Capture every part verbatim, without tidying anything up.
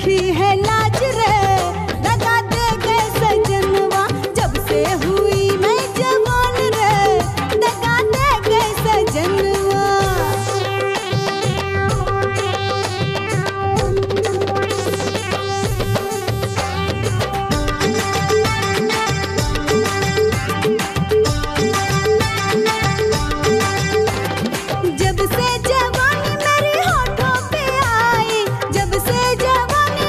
रखी है लाज रे, दगा दे गए सजनवा। जब से हुई मैं जवान रे, दगा दे गए सजनवा। जब से जवानी मेरी होठों पे आई, जब से जवानी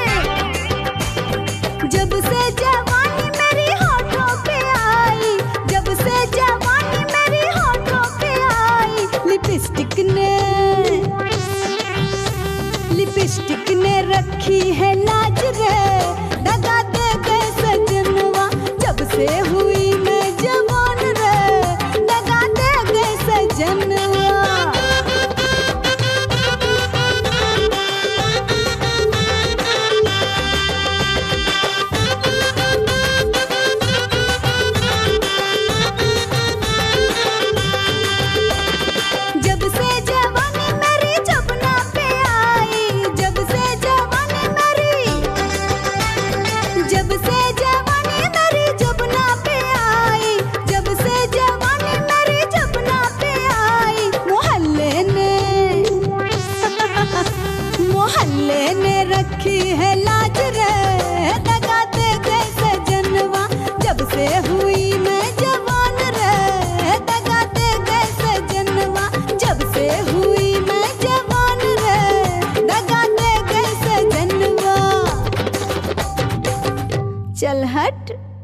जब से जवानी मेरी होठों पे आई, जब से जवानी मेरी होठों पे आई। लिपस्टिक ने लिपस्टिक ने रखी है लाज रे, दगा दे गए सजनवा। जब से हुई मैं जवान रे, दगा दे गए सजनवा। जब से जवानी मेरी जबना पे आई, जब से जवानी मेरी जब से जवानी मेरी जबना पे आई, जब से जवानी मेरी जबना पे आई। मोहल्ले ने मोहल्ले ने रखी है लाज रे, दगा दे गए सजनवा। जब से हुई मैं जवान रे, दगा दे गए सजनवा। जब से हुई मैं जवान रे, दगा दे गए सजनवा। चल हट।